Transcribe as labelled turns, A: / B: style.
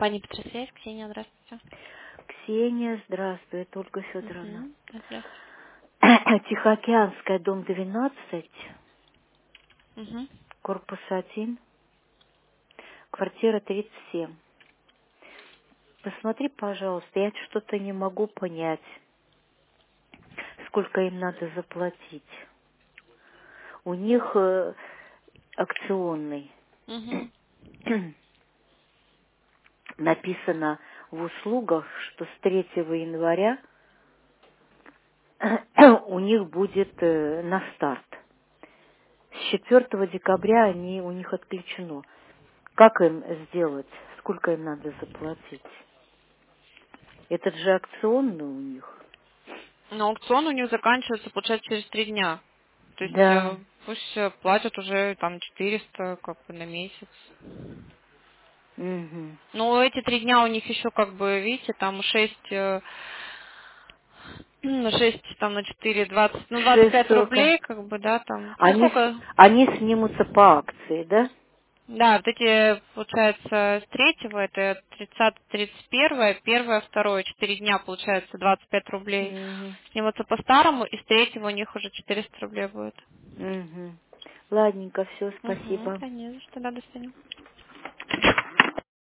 A: Компания Петросвязь, Ксения, здравствуйте.
B: Ксения, здравствуй, это Ольга Федоровна.
A: Здравствуйте.
B: Тихоокеанская, дом 12,
A: Угу.
B: корпус 1, квартира 37. Посмотри, пожалуйста, я что-то не могу понять, сколько им надо заплатить. У них акционный.
A: Угу.
B: Написано в услугах, что с 3 января у них будет на старт. С 4 декабря у них отключено. Как им сделать? Сколько им надо заплатить? Этот же акционный у них.
A: Но аукцион у них заканчивается, получается, через 3 дня. То есть
B: Да.
A: пусть платят уже там 400 как бы на месяц.
B: Угу.
A: Но эти 3 дня у них еще как бы, видите, там 6 на 6 там на 4 20 ну 25
B: 6,40.
A: рублей, как бы, да, там. Ну
B: Они,
A: сколько?
B: они снимутся по акции, да?
A: Да, вот эти, получается, с третьего, это 30, 31, 1, 2, 4 дня, получается, 25 рублей.
B: Угу.
A: Снимутся по старому, и с третьего у них уже 400 рублей будет.
B: Угу. Ладненько, все,
A: Угу,
B: спасибо.
A: да не за что, да, до свидания.